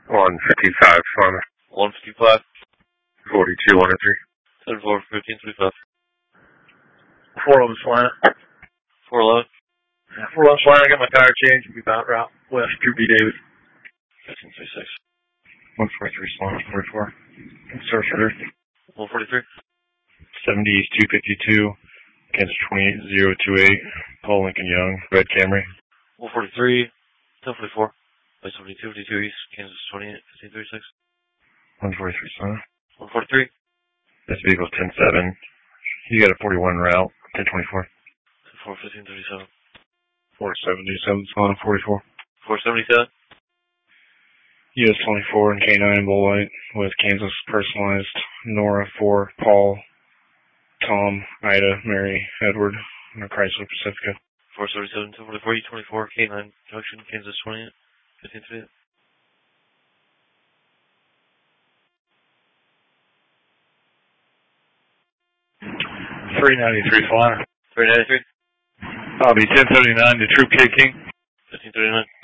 155, Solana. 155. 42, 103. 74, 1535. 411 Solana. 411. Yeah, 411 Solana. I got my tire changed. We'll be about route west through B. Davis. 1536. 143, Solana, 44. Source for 143. 70 East 252, Kansas 28028, Paul Lincoln Young, red Camry. 143. 1044. 72, 52 East, Kansas 28, 1536. 143, Solana. 143. This vehicle's 10-7. You got a 41 route, 1024. 4, 1537. 477, Solana, 44. 477. US 24 and K9 Bull White with Kansas personalized Nora for Paul, Tom, Ida, Mary, Edward, and a Chrysler Pacifica. 477, 244, E24, K9, Junction, Kansas 28, 1538. 393 Solana. 393. I'll be 1079 to Troop K King. 1539.